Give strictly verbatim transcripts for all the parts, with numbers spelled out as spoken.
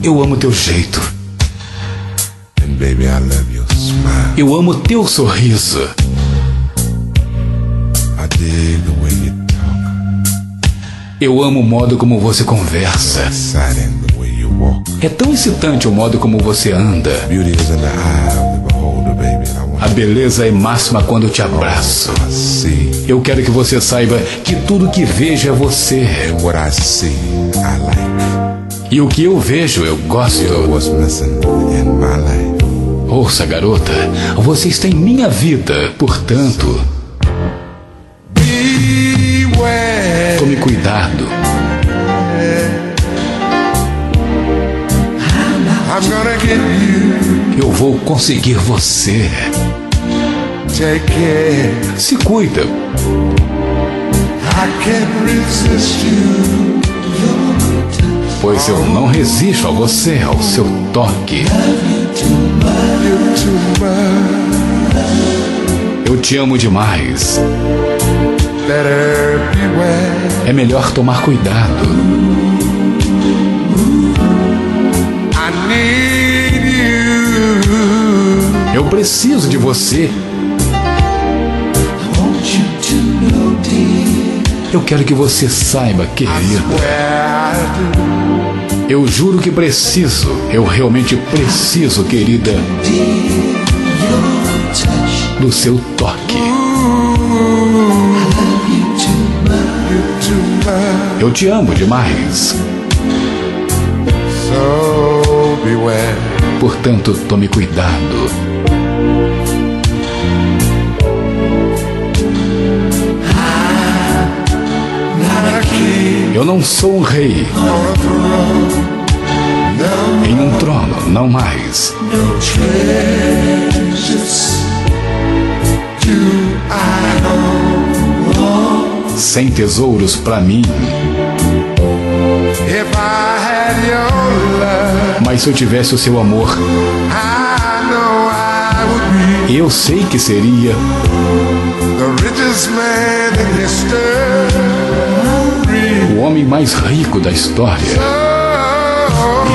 Eu amo teu jeito. And baby, I love your smile. Eu amo teu sorriso. I dig the way you talk. Eu amo o modo como você conversa. Exciting the way you walk. É tão excitante o modo como você anda. Beauty is in the eye of the beholder, baby. And I want A beleza é máxima quando eu te abraço. I see. Eu quero que você saiba que tudo que vejo é você. And what I see, I like. E o que eu vejo, eu gosto. You're what's missing in my life. Ouça, garota, você está em minha vida, portanto, Beware. tome cuidado. I'm gonna get you. Eu vou conseguir você. Take care. Se cuida. I can't resist you. Pois eu não resisto a você, ao seu toque. You're too much. Eu te amo demais. Better beware. É melhor tomar cuidado. I need you. Eu preciso de você. Eu quero que você saiba, querida. Swear I do. Eu juro que preciso. Eu realmente preciso, querida, do seu toque. Eu te amo demais. So beware. Portanto, tome cuidado. Eu não sou um rei em um trono, não mais. Sem tesouros pra mim. If I had your love, Mas se eu tivesse o seu amor, I know I would be eu sei que seria the richest man in history. o homem mais rico da história. Oh,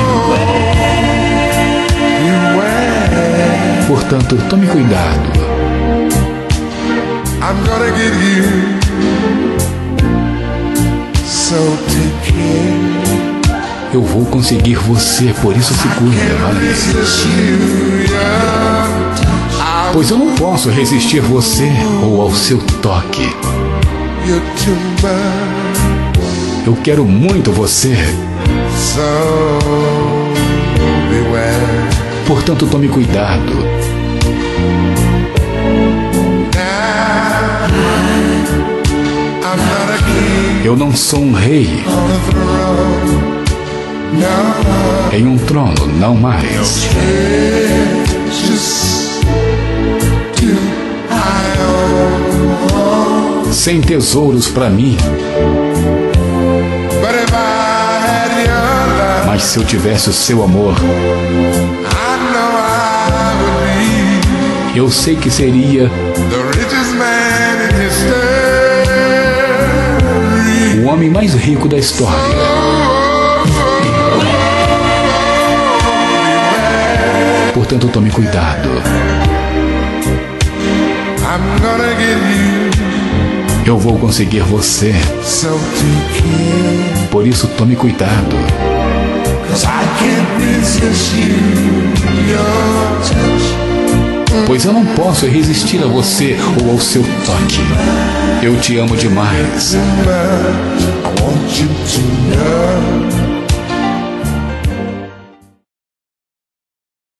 beware. Portanto, tome cuidado. I'm gonna get you. So take care. Eu vou conseguir você, por isso se cuida, vale? Resist you, yeah. Pois eu não posso resistir você ou ao seu toque. You're too much. Eu quero muito você. So beware. Portanto, tome cuidado. Now I'm not a king Eu não sou um rei on the throne. No, em um trono, não mais. just too high on. Sem tesouros pra mim. But if I had your love, Mas se eu tivesse o seu amor, I know I would be eu sei que seria the richest man in history. o homem mais rico da história. Portanto, tome cuidado. I'm gonna get you. Eu vou conseguir você. So take care. Por isso, tome cuidado. 'Cause I can't resist you. Your touch. Pois eu não posso resistir a você ou ao seu toque. Eu te amo demais. I want you to know